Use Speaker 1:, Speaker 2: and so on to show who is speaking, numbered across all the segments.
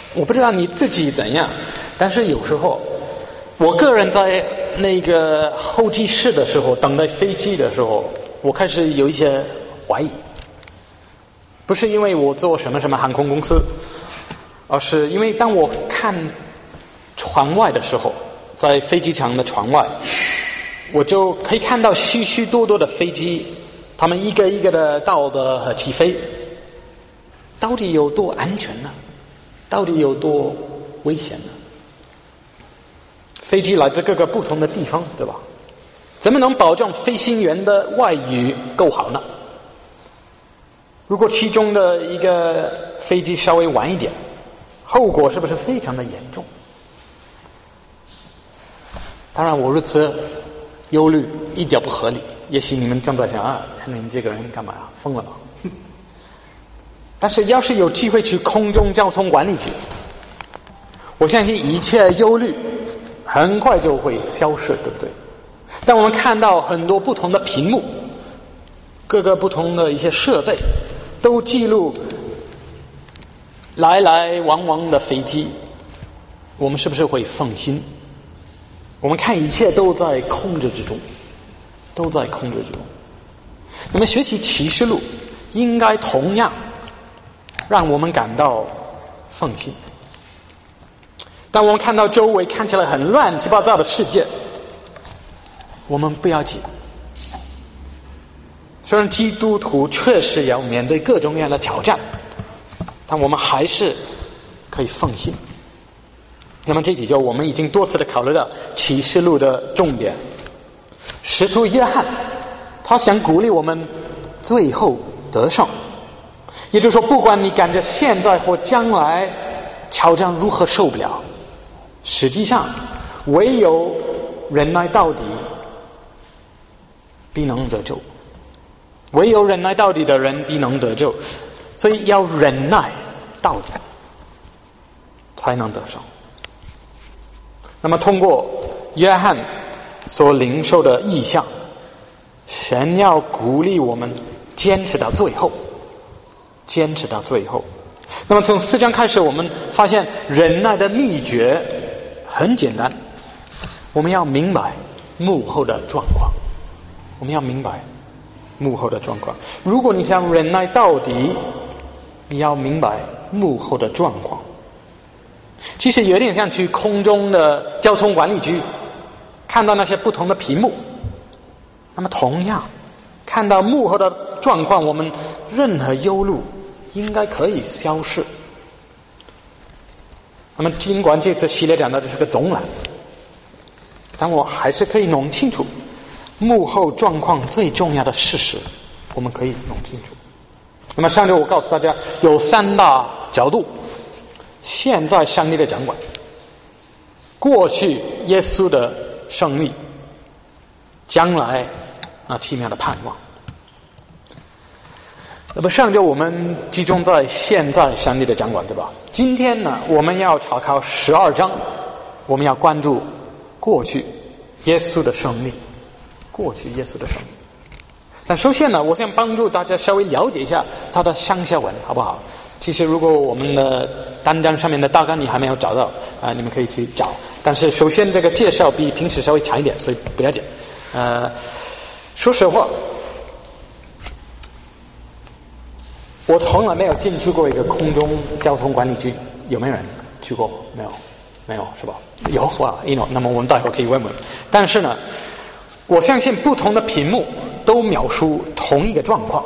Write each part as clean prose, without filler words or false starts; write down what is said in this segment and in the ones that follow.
Speaker 1: 我不知道你自己怎样，但是有时候我个人在那个候机室的时候，等待飞机的时候，我开始有一些怀疑。不是因为我做什么什么航空公司，而是因为当我看窗外的时候，在飞机场的窗外，我就可以看到许许多多的飞机，他们一个一个的到的和起飞，到底有多安全呢？到底有多危险呢？飞机来自各个不同的地方，对吧？怎么能保证飞行员的外语够好呢？如果其中的一个飞机稍微晚一点，后果是不是非常的严重？当然我如此忧虑一点不合理，也许你们正在想啊，你们这个人干嘛呀？疯了吧？但是要是有机会去空中交通管理局，我相信一切忧虑很快就会消失，对不对？当我们看到很多不同的屏幕，各个不同的一些设备都记录来来往往的飞机，我们是不是会放心？我们看一切都在控制之中，都在控制之中。那么学习启示录应该同样让我们感到放心。当我们看到周围看起来很乱七八糟的世界，我们不要紧。虽然基督徒确实要面对各种各样的挑战，但我们还是可以放心。那么这几周我们已经多次的考虑到启示录的重点。使徒约翰他想鼓励我们最后得胜，也就是说，不管你感觉现在或将来挑战如何受不了，实际上唯有忍耐到底必能得救，唯有忍耐到底的人必能得救，所以要忍耐到底才能得胜。那么通过约翰所领受的意象，神要鼓励我们坚持到最后，坚持到最后。那么从4章开始，我们发现忍耐的秘诀很简单，我们要明白幕后的状况，我们要明白幕后的状况。如果你想忍耐到底，你要明白幕后的状况。其实有点像去空中的交通管理局，看到那些不同的屏幕，那么同样看到幕后的状况，我们任何忧虑应该可以消失。那么尽管这次系列讲的是个总览，但我还是可以弄清楚幕后状况最重要的事实，我们可以弄清楚。那么上周我告诉大家有3大角度：现在上帝的掌管，过去耶稣的胜利，将来奇妙的盼望。那么上周我们集中在现在上帝的掌管，对吧？今天呢，我们要查考12章，我们要关注过去耶稣的胜利，过去耶稣的胜利。但首先呢，我想帮助大家稍微了解一下他的上下文，好不好？其实如果我们的单章上面的大纲你还没有找到你们可以去找。但是首先这个介绍比平时稍微长一点，所以不要紧。说实话，我从来没有进去过一个空中交通管理局，有没有人去过？没有，没有是吧？有哇，那么我们待会儿可以问问。但是呢，我相信不同的屏幕都描述同一个状况，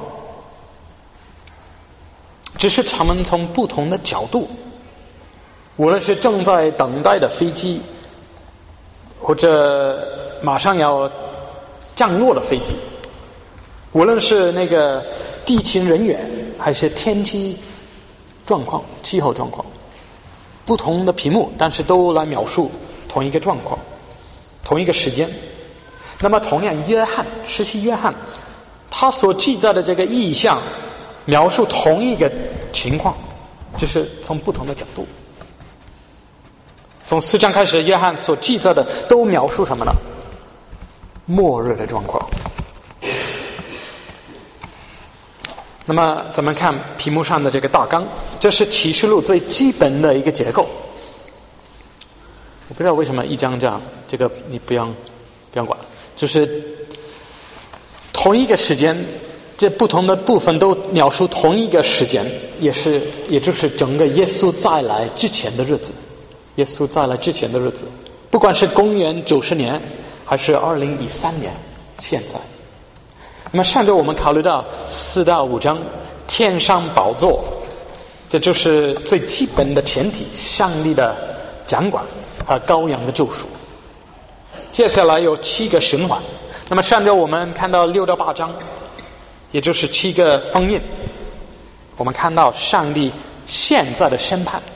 Speaker 1: 只是他们从不同的角度，无论是正在等待的飞机，或者马上要降落的飞机，无论是那个地勤人员还是天气状况、气候状况，不同的屏幕，但是都来描述同一个状况、同一个时间。那么同样，施洗约翰他所记载的这个意象描述同一个情况，就是从不同的角度。从4章开始，约翰所记载的都描述什么呢？末日的状况。 那么咱们看屏幕上的这个大纲，这是启示录最基本的一个结构。我不知道为什么一张这样，这个你不用管，就是同一个时间，这不同的部分都描述同一个时间，也就是整个耶稣再来之前的日子。耶稣再来之前的日子，不管是公元90年还是2013年，现在。那么上周我们考虑到4到5章天上宝座，这就是最基本的前提，上帝的掌管和羔羊的救赎。接下来有7个循环。那么上周我们看到6到8章，也就是7个封印，我们看到上帝现在的审判。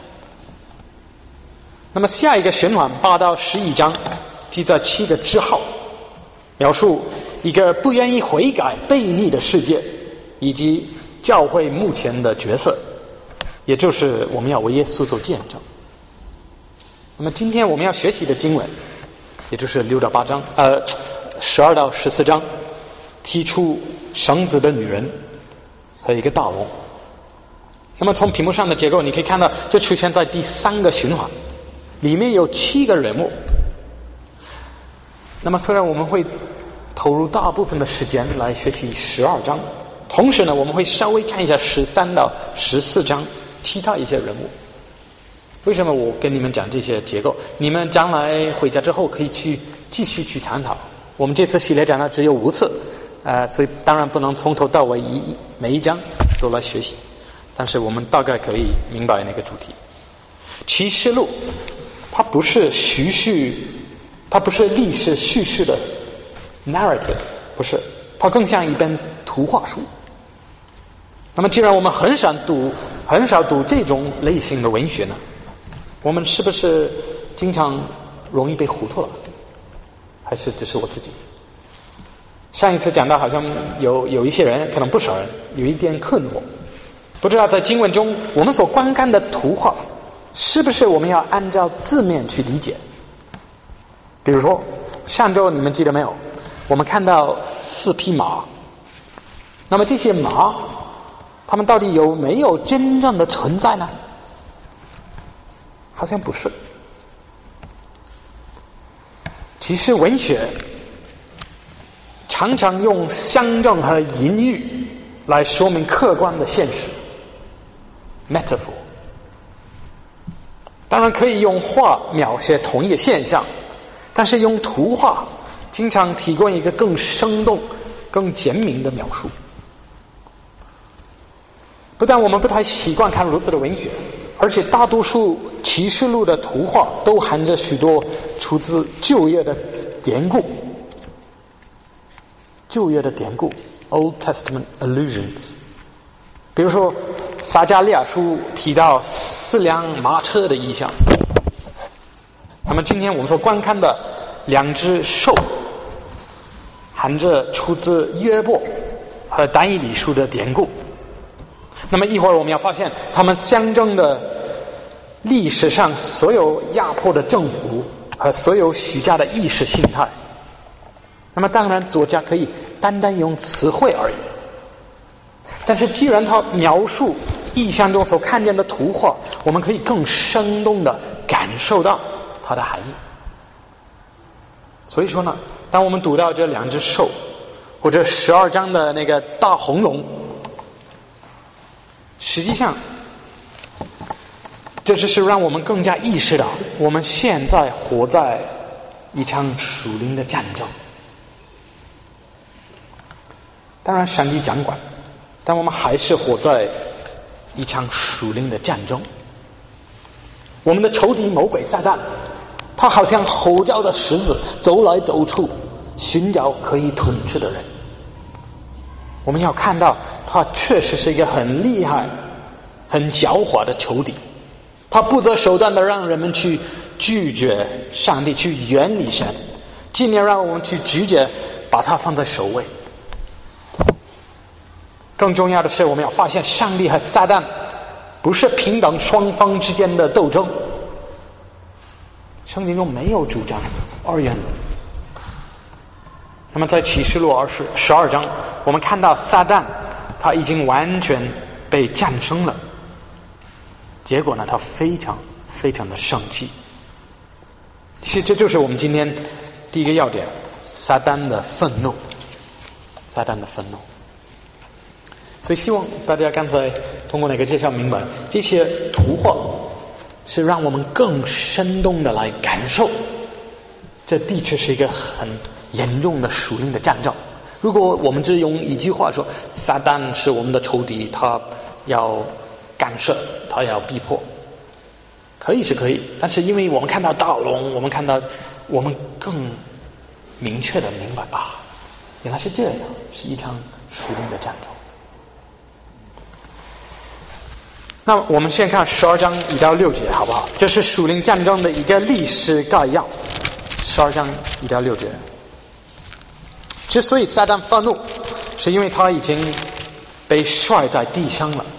Speaker 1: 那么下一个循环8到11章记载7个之后，描述一个不愿意悔改悖逆的世界，以及教会目前的角色，也就是我们要为耶稣做见证。那么今天我们要学习的经文，也就是6到8章，12到14章，提出绳子的女人和一个大龙。那么从屏幕上的结构你可以看到，这出现在第3个循环，里面有7个人物。那么虽然我们会投入大部分的时间来学习12章，同时呢我们会稍微看一下13到14章其他一些人物。为什么我跟你们讲这些结构？你们将来回家之后可以继续去探讨。我们这次系列讲的只有5次，所以当然不能从头到尾每一章都来学习，但是我们大概可以明白那个主题。启示录它不是它不是历史叙事的 narrative， 不是，它更像一本图画书。那么既然我们很少读这种类型的文学呢，我们是不是经常容易被糊涂了？还是只是我自己？上一次讲到好像有一些人，可能不少人有一点困惑，不知道在经文中我们所观看的图画是不是我们要按照字面去理解。比如说上周你们记得没有，我们看到4匹马，那么这些马它们到底有没有真正的存在呢？好像不是。其实文学常常用象征和隐喻来说明客观的现实 metaphor， 当然可以用画描写同一个现象，但是用图画经常提供一个更生动更简明的描述。不但我们不太习惯看如此的文学，而且大多数启示录的图画都含着许多出自旧约的典故，旧约的典故 Old Testament allusions。 比如说撒迦利亚书提到4辆马车的意象，那么今天我们所观看的2只兽含着出自约伯和但以理书的典故。那么一会儿我们要发现它们象征的历史上所有压迫的政府和所有许家的意识形态。那么当然作家可以单单用词汇而已，但是既然他描述意象中所看见的图画，我们可以更生动地感受到它的含义。所以说呢，当我们读到这2只兽或者12章的那个大红龙，实际上这只是让我们更加意识到我们现在活在一场属灵的战争。当然上帝掌管，但我们还是活在一场属灵的战争。我们的仇敌魔鬼撒旦，他好像吼叫的狮子，走来走去寻找可以吞吃的人。我们要看到他确实是一个很厉害很狡猾的仇敌，他不择手段的让人们去拒绝上帝，去远离神，尽量让我们去直接把它放在首位。更重要的是，我们要发现上帝和撒旦不是平等双方之间的斗争，圣经中没有主张二元论。那么在启示录12章，我们看到撒旦他已经完全被战胜了。结果呢，他非常非常的生气。其实这就是我们今天第一个要点，撒旦的愤怒。撒旦的愤怒。所以希望大家刚才通过那个介绍明白，这些图画是让我们更生动的来感受，这的确是一个很严重的属灵的战争。如果我们只用一句话说，撒旦是我们的仇敌，他要干涉，他要逼迫，可以是可以，但是因为我们看到大龙，我们更明确的明白啊，原来是这样，是一场属灵的战争。那么我们先看12章1到6节好不好？这是属灵战争的一个历史概要。12章1到6节，之所以撒旦愤怒，是因为他已经被摔在地上了。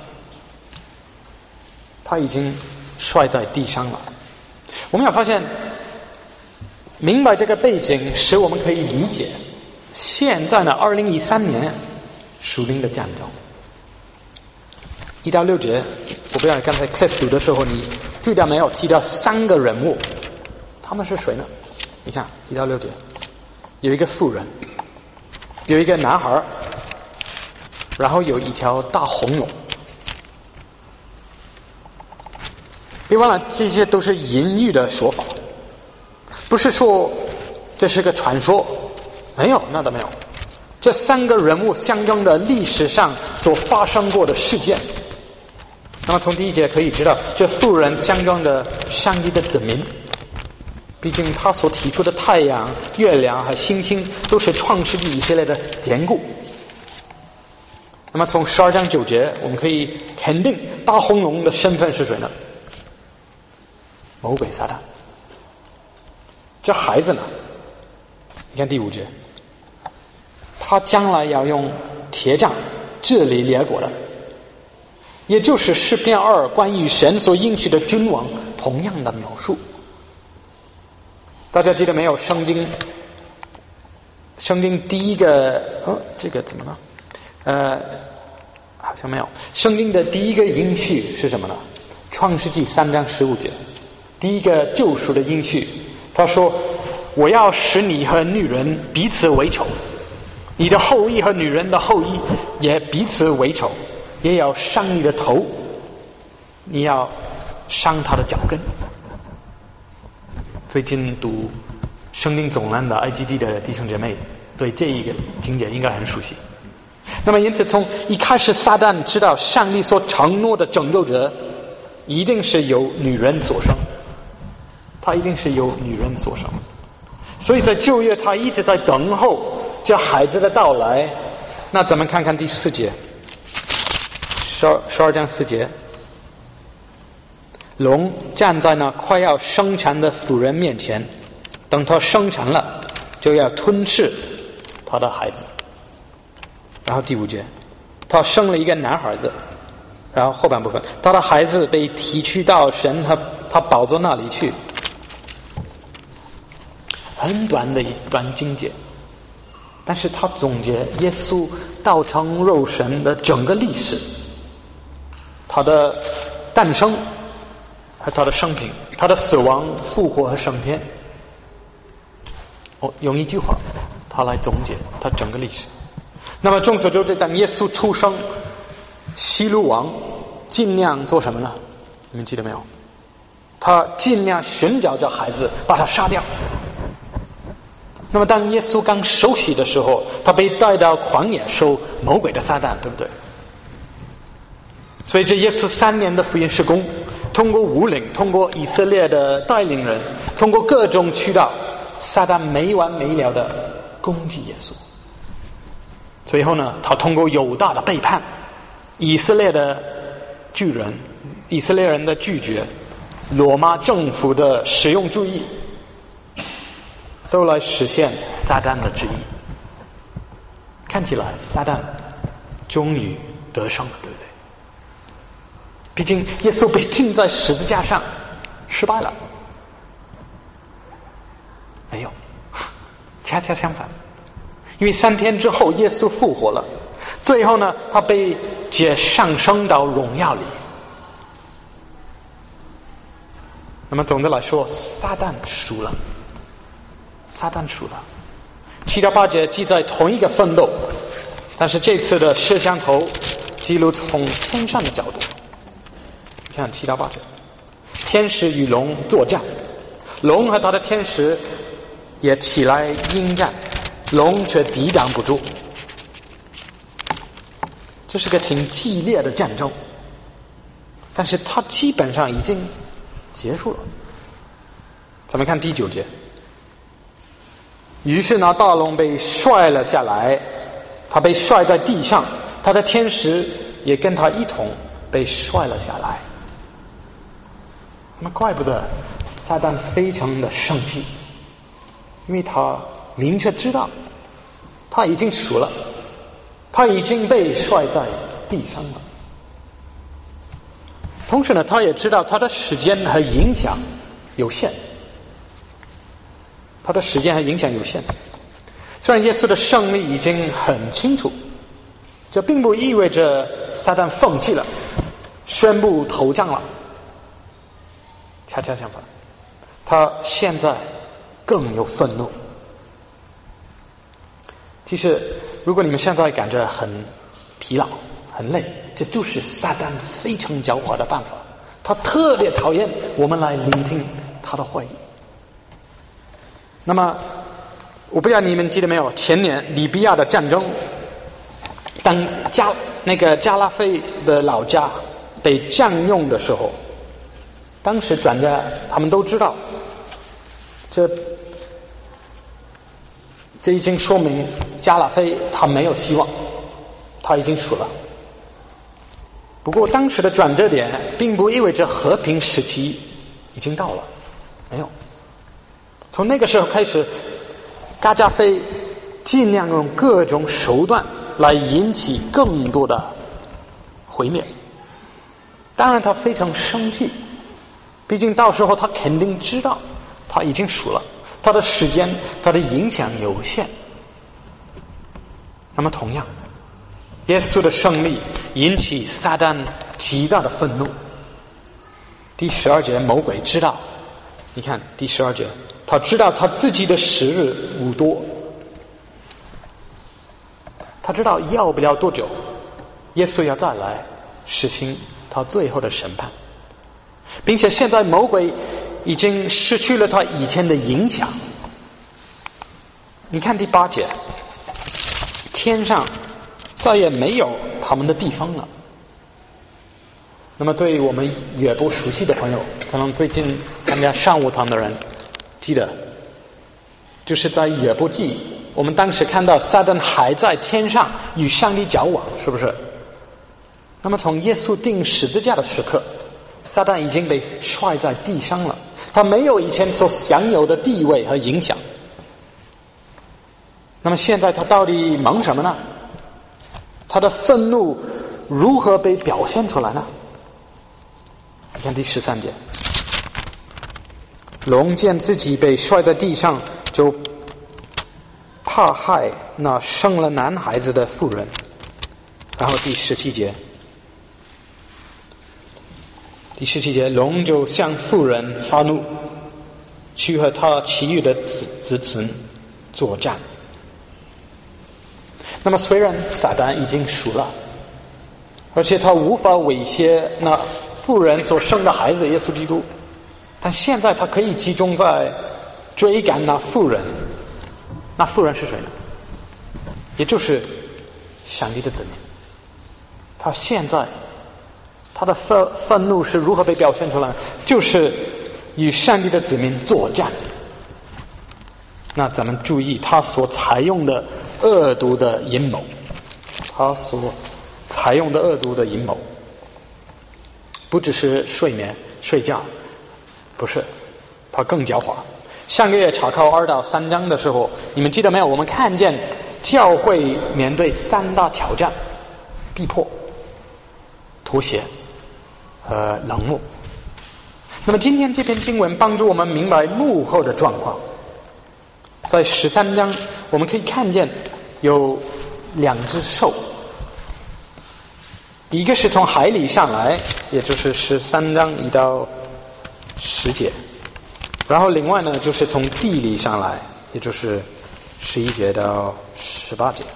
Speaker 1: 他已经摔在地上了。我们要发现，明白这个背景，使我们可以理解现在呢，2013年属灵的战争。1到6节，我不知道刚才 Cliff 读的时候，你注意到没有？提到3个人物，他们是谁呢？你看1到6节，有一个妇人，有一个男孩，然后有一条大红龙。别忘了，这些都是隐喻的说法，不是说这是个传说，没有，那倒没有。这3个人物象征着历史上所发生过的事件。那么从第1节可以知道，这妇人象征着上帝的子民，毕竟他所提出的太阳、月亮和星星都是创世纪以色列的典故。那么从12章9节，我们可以肯定大红龙的身份是谁呢？魔鬼撒旦。这孩子呢？你看第5节，他将来要用铁杖治理列国的，也就是诗篇2关于神所应许的君王同样的描述。大家记得没有？圣经第一个这个怎么了？好像没有。圣经的第一个应许是什么呢？创世纪3章15节，第一个救赎的应许，他说：“我要使你和女人彼此为仇，你的后裔和女人的后裔也彼此为仇，也要伤你的头，你要伤他的脚跟。”最近读圣经总览的 IGD 的弟兄姐妹对这一个情节应该很熟悉。那么因此从一开始撒旦知道上帝所承诺的拯救者一定是由女人所生，他一定是由女人所生，所以在旧约他一直在等候这孩子的到来。那咱们看看第4节，12章4节，龙站在那快要生产的妇人面前，等她生产了，就要吞噬她的孩子。然后第5节，她生了一个男孩子。然后后半部分，她的孩子被提去到神和他宝座那里去。很短的一段经节，但是他总结耶稣道成肉身的整个历史，他的诞生和他的生平，他的死亡、复活和升天。用一句话他来总结他整个历史。那么众所周知，当耶稣出生，希律王尽量做什么呢？你们记得没有？他尽量寻找这孩子，把他杀掉。那么当耶稣刚受洗的时候，他被带到旷野受魔鬼的撒旦，对不对？所以这耶稣3年的福音事工，通过武领，通过以色列的带领人，通过各种渠道，撒旦没完没了的攻击耶稣。最后呢，他通过犹大的背叛，以色列的巨人，以色列人的拒绝，罗马政府的实用主义，都来实现撒旦的旨意。看起来撒旦终于得胜了，对不对？毕竟耶稣被钉在十字架上失败了，没有，恰恰相反。因为3天之后耶稣复活了， 最后呢，他被上升到荣耀里。那么总的来说，撒旦输了，撒旦输了。7到8节记载同一个奋斗，但是这次的摄像头记录从天上的角度。看7到8节，天使与龙作战，龙和他的天使也起来应战，龙却抵挡不住。这是个挺激烈的战争，但是它基本上已经结束了。咱们看第9节，于是呢，大龙被摔了下来，他被摔在地上，他的天使也跟他一同被摔了下来。那么怪不得撒旦非常的生气，因为他明确知道他已经输了，他已经被摔在地上了。同时呢，他也知道他的时间和影响有限，他的时间和影响有限。虽然耶稣的胜利已经很清楚，这并不意味着撒旦放弃了，宣布投降了。恰恰相反，他现在更有愤怒。其实如果你们现在感觉很疲劳很累，这就是撒旦非常狡猾的办法，他特别讨厌我们来聆听他的话语。那么我不知道你们记得没有，前年利比亚的战争，当加拉菲的老家被占用的时候，当时专家他们都知道，这已经说明加拉菲他没有希望，他已经输了。不过当时的转折点并不意味着和平时期已经到了，没有。从那个时候开始，加拉菲尽量用各种手段来引起更多的毁灭。当然他非常生气，毕竟到时候他肯定知道他已经输了，他的时间他的影响有限。那么同样，耶稣的胜利引起撒旦极大的愤怒。第12节，魔鬼知道，你看第12节，他知道他自己的时日无多，他知道要不了多久耶稣要再来实行他最后的审判，并且现在魔鬼已经失去了他以前的影响。你看第8节，天上再也没有他们的地方了。那么对于我们约伯熟悉的朋友，可能最近参加上午堂的人记得，就是在约伯记，我们当时看到撒旦还在天上与上帝交往，是不是？那么从耶稣钉十字架的时刻，撒旦已经被摔在地上了，他没有以前所享有的地位和影响。那么现在他到底忙什么呢？他的愤怒如何被表现出来呢？你看第13节，龙见自己被摔在地上，就怕害那生了男孩子的妇人。然后第17节，龙就向妇人发怒，去和他其余的子孙作战。那么虽然撒旦已经输了，而且他无法威胁那妇人所生的孩子耶稣基督，但现在他可以集中在追赶那妇人。那妇人是谁呢？也就是上帝的子民。他现在他的愤怒是如何被表现出来？就是与上帝的子民作战。那咱们注意他所采用的恶毒的阴谋，不只是睡觉，不是，他更狡猾。上个月查考2到3章的时候，你们记得没有？我们看见教会面对3大挑战：逼迫、妥协和冷漠。那么今天这篇经文帮助我们明白幕后的状况。在13章我们可以看见有2只兽一个是从海里上来，也就是13章1到10节，然后另外呢就是从地里上来，也就是11节到18节。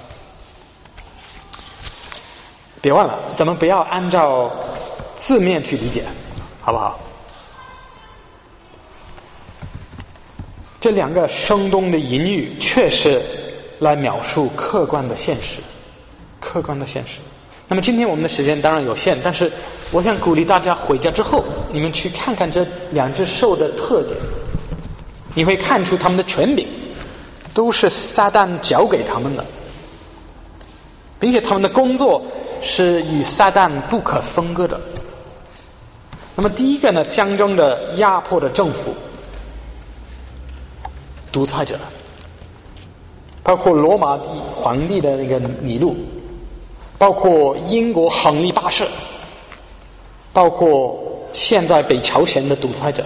Speaker 1: 别忘了，咱们不要按照字面去理解，好不好？这两个生动的隐喻确实来描述客观的现实，客观的现实。那么今天我们的时间当然有限，但是我想鼓励大家回家之后，你们去看看这两只兽的特点，你会看出他们的权柄都是撒旦交给他们的，并且他们的工作是与撒旦不可分割的。那么第一个呢，象征着压迫的政府、独裁者，包括罗马皇帝的那个尼禄，包括英国亨利8世，包括现在北朝鲜的独裁者。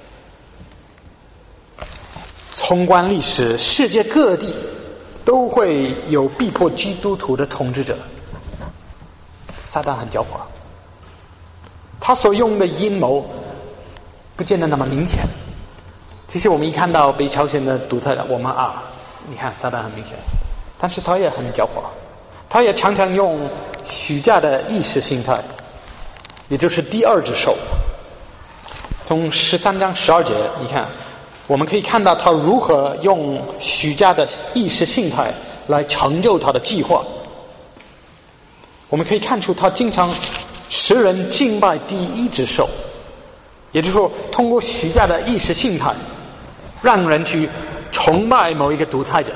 Speaker 1: 纵观历史，世界各地都会有逼迫基督徒的统治者。撒旦很狡猾，他所用的阴谋不见得那么明显。其实我们一看到北朝鲜的独裁者，我们你看撒旦很明显，但是他也很狡猾，他也常常用虚假的意识形态，也就是第二只兽。从13章12节，你看我们可以看到他如何用虚假的意识形态来成就他的计划。我们可以看出他经常使人敬拜第一只兽，也就是说通过虚假的意识形态让人去崇拜某一个独裁者。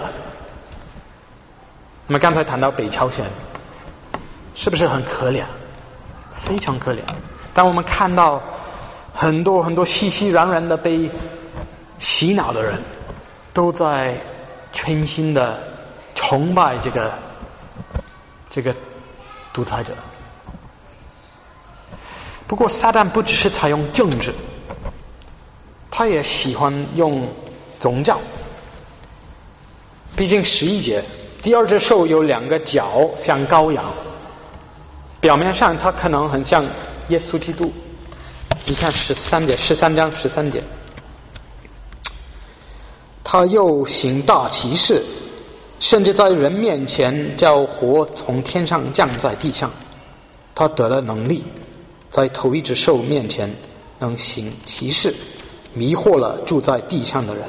Speaker 1: 那么刚才谈到北朝鲜，是不是很可怜？非常可怜。当我们看到很多很多熙熙攘攘的被洗脑的人，都在全心的崇拜这个独裁者。不过撒旦不只是采用政治，他也喜欢用宗教。毕竟11节，第二只兽有2个角像羔羊，表面上它可能很像耶稣基督。你看13章13节，他又行大奇事，甚至在人面前叫火从天上降在地上。他得了能力，在头一只兽面前能行奇事，迷惑了住在地上的人，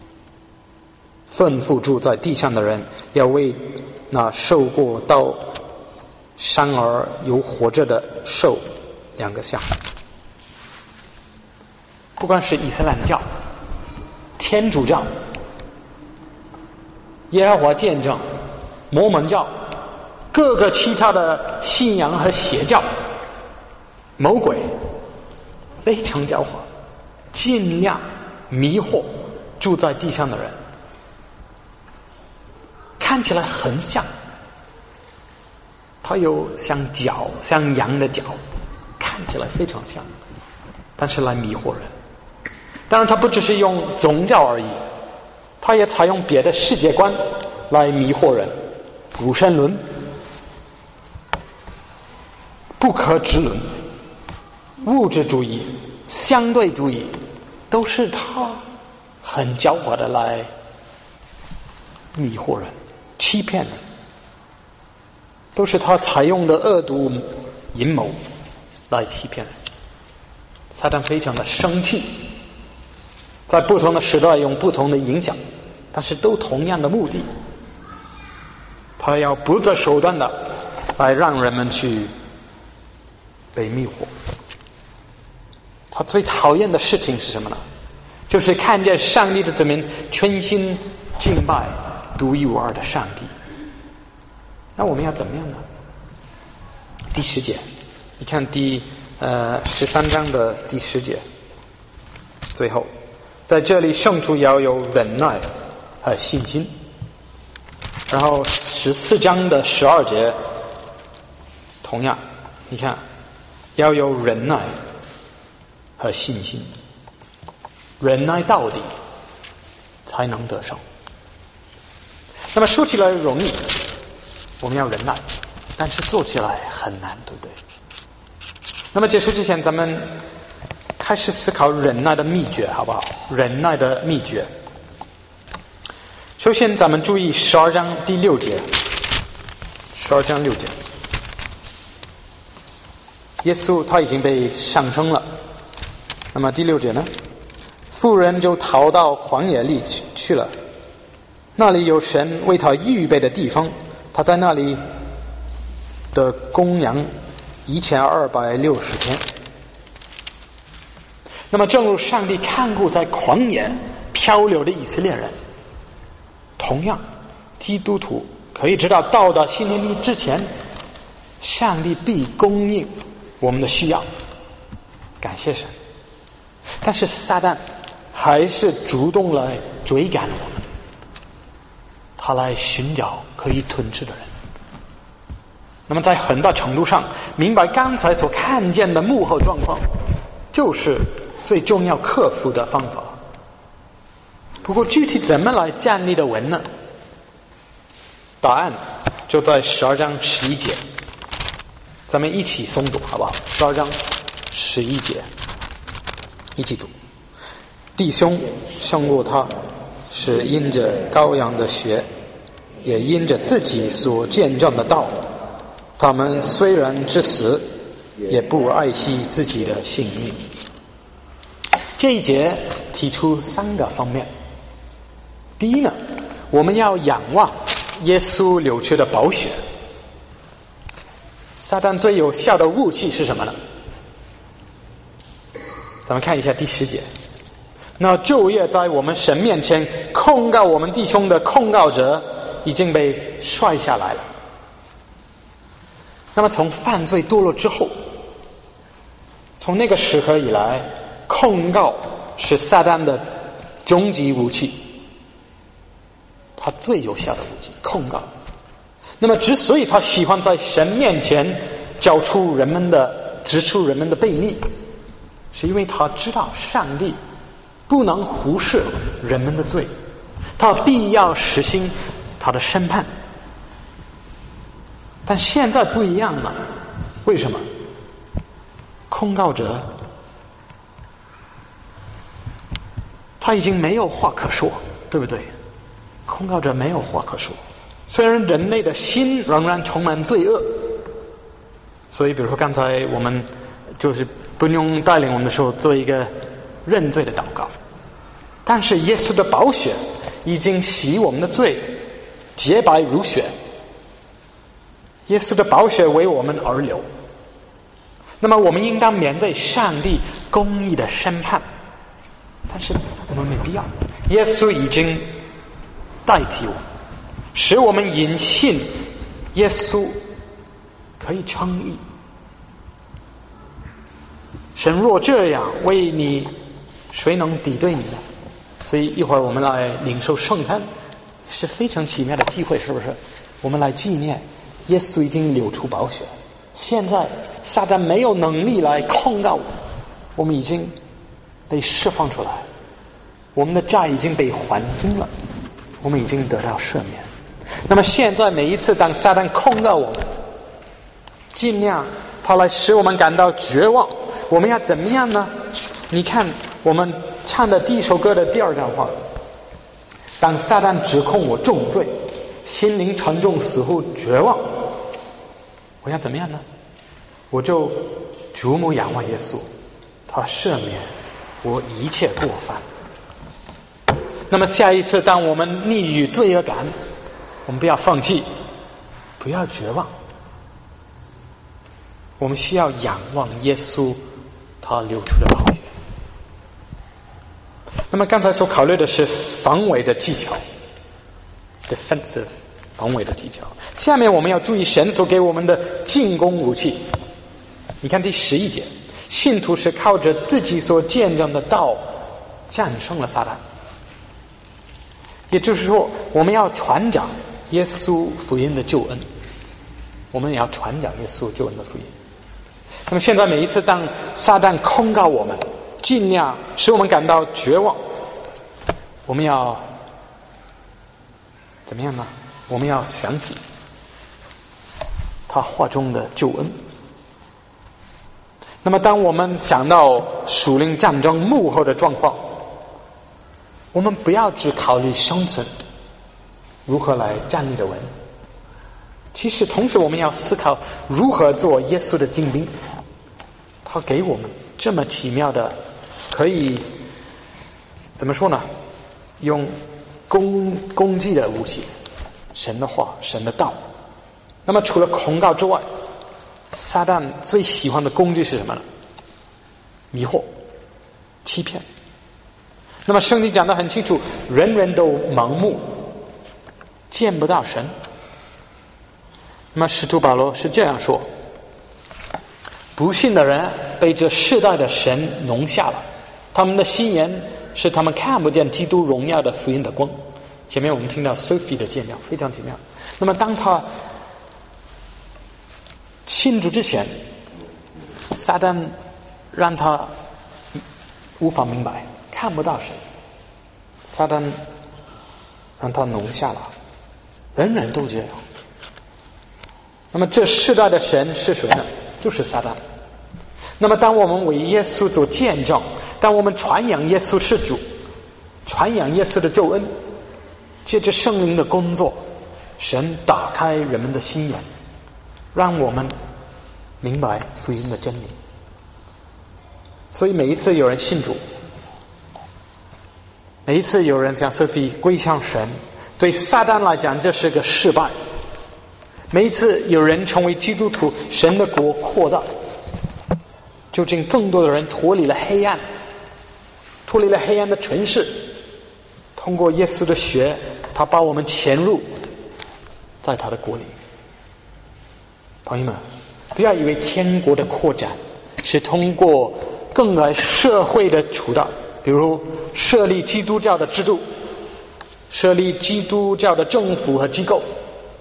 Speaker 1: 吩咐住在地上的人要为那受过刀伤而有活着的兽2个像。不管是伊斯兰教、天主教、耶和华见证、摩门教，各个其他的信仰和邪教，魔鬼非常狡猾，尽量迷惑住在地上的人。看起来很像，它有像脚，像羊的脚，看起来非常像，但是来迷惑人。当然它不只是用宗教而已，它也采用别的世界观来迷惑人，无神论、不可知论、物质主义、相对主义，都是他很狡猾的来迷惑人、欺骗人，都是他采用的恶毒阴谋来欺骗人。撒旦非常的生气，在不同的时代用不同的影响，但是都同样的目的，他要不择手段的来让人们去被迷惑。他最讨厌的事情是什么呢？就是看见上帝的子民全心敬拜独一无二的上帝。那我们要怎么样呢？第10节，你看13章的第10节，最后在这里圣徒要有忍耐和信心。然后14章的12节，同样你看要有忍耐和信心，忍耐到底才能得胜。那么说起来容易，我们要忍耐， 但是做起来很难，对不对？那么结束之前，咱们开始思考忍耐的秘诀，好不好？忍耐的秘诀。首先，咱们注意12章第6节。12章6节，耶稣他已经被上升了。那么第6节呢？妇人就逃到旷野里去了，那里有神为他预备的地方，他在那里的供养1260天。那么正如上帝看顾在旷野漂流的以色列人，同样基督徒可以知道，到达新天地之前，上帝必供应我们的需要，感谢神。但是撒旦还是主动来追赶我们，他来寻找可以吞吃的人。那么在很大程度上明白刚才所看见的幕后状况，就是最重要克服的方法。不过具体怎么来站立的稳呢？答案就在12章11节，咱们一起诵读好不好？12章11节，一起读。弟兄胜过他，是因着羔羊的血，也因着自己所见证的道。他们虽然至死，也不爱惜自己的性命。这一节提出3个方面。第一呢，我们要仰望耶稣流出的宝血。撒旦最有效的武器是什么呢？咱们看一下第10节。那昼夜在我们神面前控告我们弟兄的控告者已经被摔下来了。那么从犯罪堕落之后，从那个时刻以来，控告是撒旦的终极武器，他最有效的武器，控告。那么之所以他喜欢在神面前指出人们的悖逆，是因为他知道上帝不能忽视人们的罪，他必要实行他的审判。但现在不一样了，为什么？控告者他已经没有话可说，对不对？控告者没有话可说。虽然人类的心仍然充满罪恶，所以比如说刚才我们就是不用带领我们的时候做一个认罪的祷告，但是耶稣的宝血已经洗我们的罪洁白如雪，耶稣的宝血为我们而流。那么我们应当面对上帝公义的审判，但是我们没必要，耶稣已经代替我们，使我们因信耶稣可以称义。神若这样为你，谁能敌对你呢？所以一会儿我们来领受圣餐，是非常奇妙的机会，是不是？我们来纪念耶稣已经流出宝血，现在撒旦没有能力来控告我们已经被释放出来，我们的债已经被还清了，我们已经得到赦免。那么现在每一次当撒旦控告我们，尽量他来使我们感到绝望，我们要怎么样呢？你看我们唱的第一首歌的第2段话，当撒旦指控我重罪，心灵沉重，似乎绝望，我要怎么样呢？我就注目仰望耶稣，他赦免我一切过犯。那么下一次当我们逆于罪恶感，我们不要放弃，不要绝望，我们需要仰望耶稣他流出的宝血。那么刚才所考虑的是防卫的技巧， defensive 防卫的技巧。下面我们要注意神所给我们的进攻武器。你看第11节，信徒是靠着自己所见证的道战胜了撒旦。也就是说，我们要传讲耶稣福音的救恩，我们也要传讲耶稣救恩的福音。那么现在每一次当撒旦控告我们，尽量使我们感到绝望，我们要怎么样呢？我们要想起他话中的救恩。那么当我们想到属灵战争幕后的状况，我们不要只考虑生存如何来站立得稳，其实同时我们要思考如何做耶稣的精兵。他给我们这么奇妙的，可以怎么说呢，用攻击的武器，神的话，神的道。那么除了控告之外，撒旦最喜欢的工具是什么呢？迷惑、欺骗。那么圣经讲得很清楚，人人都盲目，见不到神。那么使徒保罗是这样说：不信的人被这世代的神弄瞎了，他们的心眼是他们看不见基督荣耀的福音的光。前面我们听到 Sophie 的见证非常奇妙。那么当他信主之前，撒旦让他无法明白，看不到神，撒旦让他弄瞎了，人人都这样。那么这世代的神是谁呢？就是撒旦。那么当我们为耶稣做见证，当我们传扬耶稣是主，传扬耶稣的救恩，借着圣灵的工作，神打开人们的心眼，让我们明白福音的真理。所以每一次有人信主，每一次有人像 Sophie 归向神，对撒旦来讲这是个失败。每一次有人成为基督徒，神的国扩大，究竟更多的人脱离了黑暗，脱离了黑暗的权势，通过耶稣的血，他把我们潜入在他的国里。朋友们，不要以为天国的扩展是通过更改社会的处道，比如设立基督教的制度，设立基督教的政府和机构。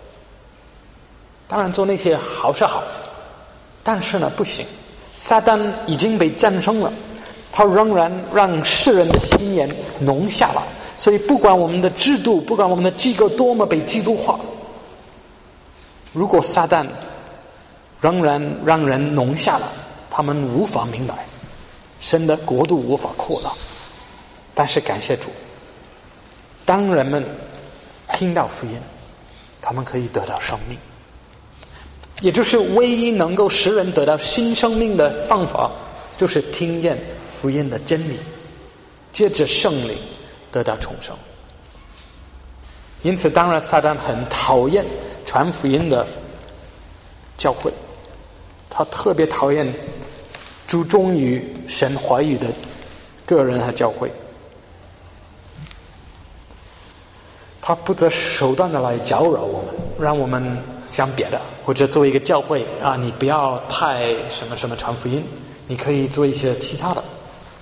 Speaker 1: 当然做那些好是好，但是呢不行，撒旦已经被战胜了，他仍然让世人的心眼弄瞎了。所以不管我们的制度，不管我们的机构多么被基督化，如果撒旦仍然让人弄瞎了，他们无法明白神的国度无法扩大。但是感谢主，当人们听到福音，他们可以得到生命，也就是唯一能够使人得到新生命的方法，就是听见福音的真理，借着圣灵得到重生。因此当然撒旦很讨厌传福音的教会，他特别讨厌注重于神话语的个人和教会，他不择手段的来搅扰我们，让我们想别的，或者作为一个教会啊，你不要太什么什么传福音，你可以做一些其他的。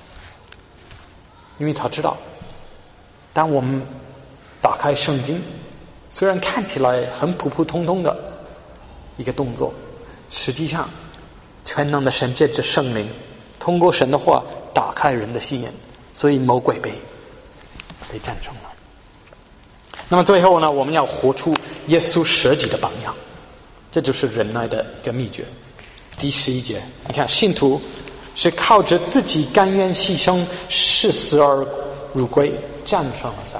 Speaker 1: 因为他知道，当我们打开圣经，虽然看起来很普普通通的一个动作，实际上全能的神借着圣灵，通过神的话打开人的心眼，所以魔鬼被战胜了。那么最后呢，我们要活出耶稣舍己的榜样，这就是忍耐的一个秘诀。第11节，你看，信徒是靠着自己甘愿牺牲，视死而如归，战胜了撒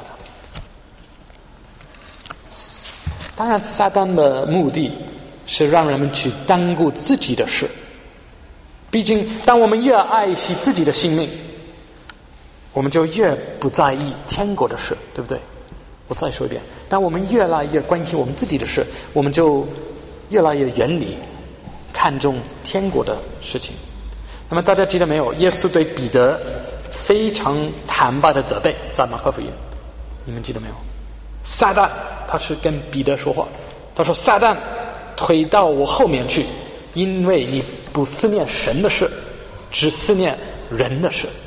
Speaker 1: 旦。当然撒旦的目的是让人们去单顾自己的事，毕竟当我们越爱惜自己的性命，我们就越不在意天国的事，对不对？我再说一遍，当我们越来越关心我们自己的事，我们就越来越远离看重天国的事情。那么大家记得没有，耶稣对彼得非常坦白的责备，在马可福音，你们记得没有？撒旦，他是跟彼得说话，他说，撒旦退到我后面去，因为你不思念神的事，只思念人的事。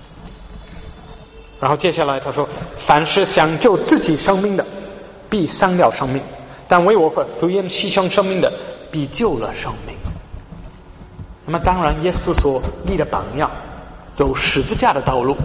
Speaker 1: 然后接下来他说，凡是想救自己生命的，必丧掉生命，但为我福音牺牲生命的，必救了生命。那么当然耶稣所立的榜样，走十字架的道路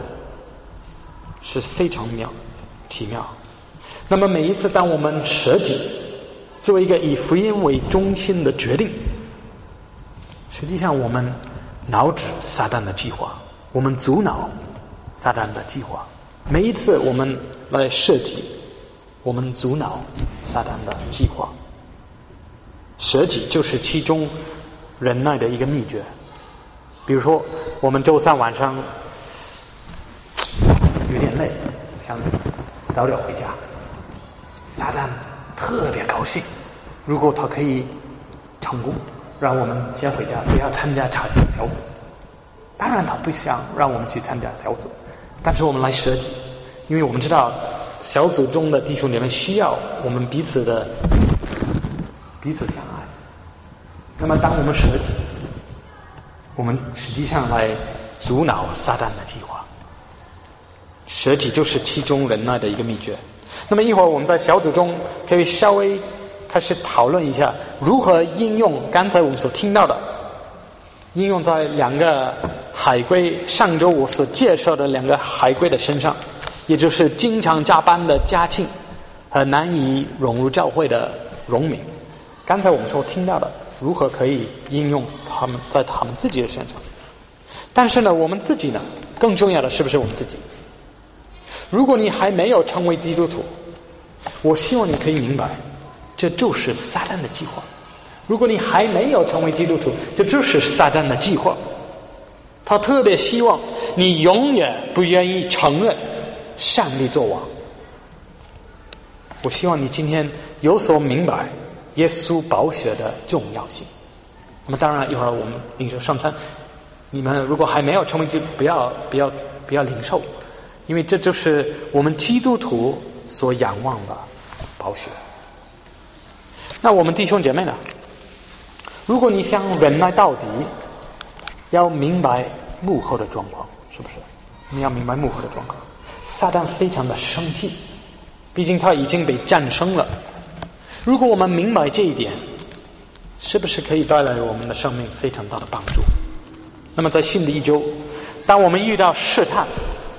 Speaker 1: 是非常奇妙。那么每一次当我们舍己， 做一个以福音为中心的决定，实际上我们挠止撒旦的计划，我们阻挠撒旦的计划。每一次我们来设计，我们阻挠撒旦的计划。舍己就是其中忍耐的一个秘诀。比如说我们周三晚上有点累，想早点回家，撒旦特别高兴，如果他可以成功让我们先回家，不要参加查经小组。当然他不想让我们去参加小组，但是我们来舍己，因为我们知道小组中的弟兄姐妹需要我们彼此相爱。那么当我们舍己，我们实际上来阻挠撒旦的计划。舍己就是其中忍耐的一个秘诀。那么一会儿我们在小组中可以稍微开始讨论一下如何应用刚才我们所听到的，应用在两个海归，上周我所介绍的两个海归的身上，也就是经常加班的家庆和难以融入教会的荣民。刚才我们所听到的如何可以应用在他们自己的身上。但是呢，我们自己呢，更重要的是不是我们自己？如果你还没有成为基督徒，我希望你可以明白，这就是撒旦的计划。如果你还没有成为基督徒，这就是撒旦的计划。他特别希望你永远不愿意承认上帝作王。我希望你今天有所明白耶稣宝血的重要性。那么当然一会儿我们领受圣餐，你们如果还没有成为基督徒，不要领受，因为这就是我们基督徒所仰望的宝血。那我们弟兄姐妹呢，如果你想忍耐到底，要明白幕后的状况，是不是？你要明白幕后的状况。撒旦非常的生气，毕竟他已经被战胜了。如果我们明白这一点，是不是可以带来我们的生命非常大的帮助？那么在新的一周，当我们遇到试探，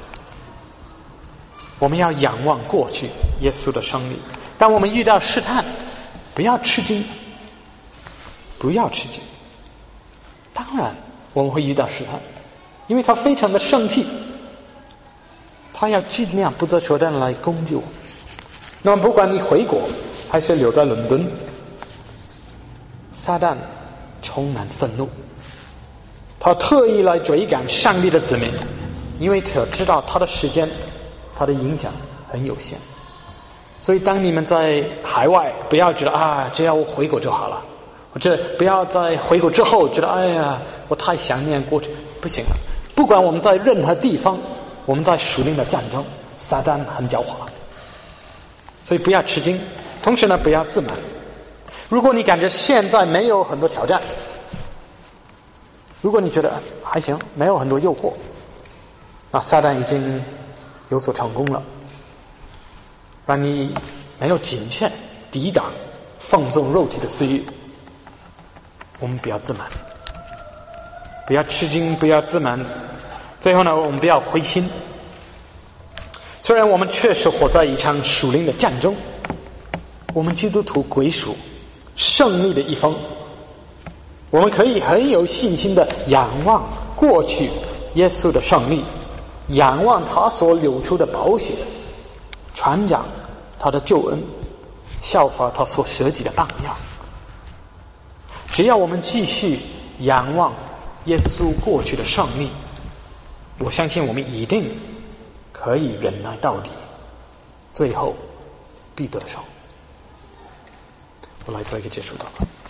Speaker 1: 我们要仰望过去耶稣的胜利。当我们遇到试探，不要吃惊，不要吃惊。当然我们会遇到试探，因为他非常的生气，他要尽量不择手段来攻击我。那么不管你回国还是留在伦敦，撒旦充满愤怒，他特意来追赶上帝的子民，因为他知道他的时间，他的影响很有限。所以当你们在海外，不要觉得只要我回国就好了，或者不要在回国之后觉得我太想念过去，不行了。不管我们在任何地方，我们在属灵的战争，撒旦很狡猾，所以不要吃惊。同时呢，不要自满。如果你感觉现在没有很多挑战，如果你觉得还行，没有很多诱惑，那撒旦已经有所成功了，让你没有仅限抵挡放纵肉体的私欲。我们不要自满，不要吃惊，不要自满。最后呢，我们不要灰心。虽然我们确实活在一场属灵的战争，我们基督徒归属胜利的一方，我们可以很有信心的仰望过去耶稣的胜利，仰望他所流出的宝血，传讲他的救恩，效法他所舍己的榜样。只要我们继续仰望耶稣过去的胜利，我相信我们一定可以忍耐到底，最后必得胜。我来做一个结束祷告。